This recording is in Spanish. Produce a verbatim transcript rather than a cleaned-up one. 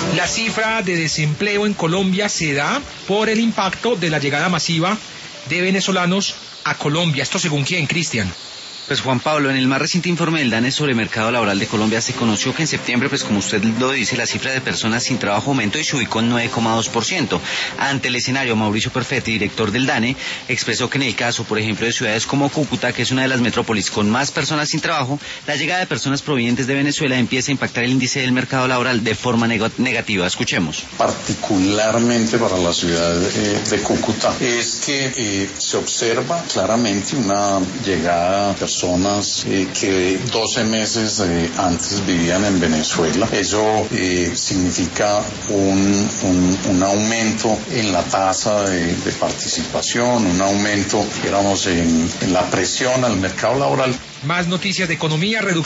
La cifra de desempleo en Colombia se da por el impacto de la llegada masiva de venezolanos a Colombia. ¿Esto según quién, Cristian? Pues Juan Pablo, en el más reciente informe del DANE sobre el mercado laboral de Colombia se conoció que en septiembre, pues como usted lo dice, la cifra de personas sin trabajo aumentó y se ubicó en nueve coma dos por ciento. Ante el escenario, Mauricio Perfetti, director del DANE, expresó que en el caso, por ejemplo, de ciudades como Cúcuta, que es una de las metrópolis con más personas sin trabajo, la llegada de personas provenientes de Venezuela empieza a impactar el índice del mercado laboral de forma neg- negativa. Escuchemos. Particularmente para la ciudad eh, de Cúcuta, es que eh, se observa claramente una llegada de personas personas eh, que doce meses eh, antes vivían en Venezuela. Eso eh, significa un, un, un aumento en la tasa de, de participación, un aumento, digamos, en, en la presión al mercado laboral. Más noticias de economía, reducción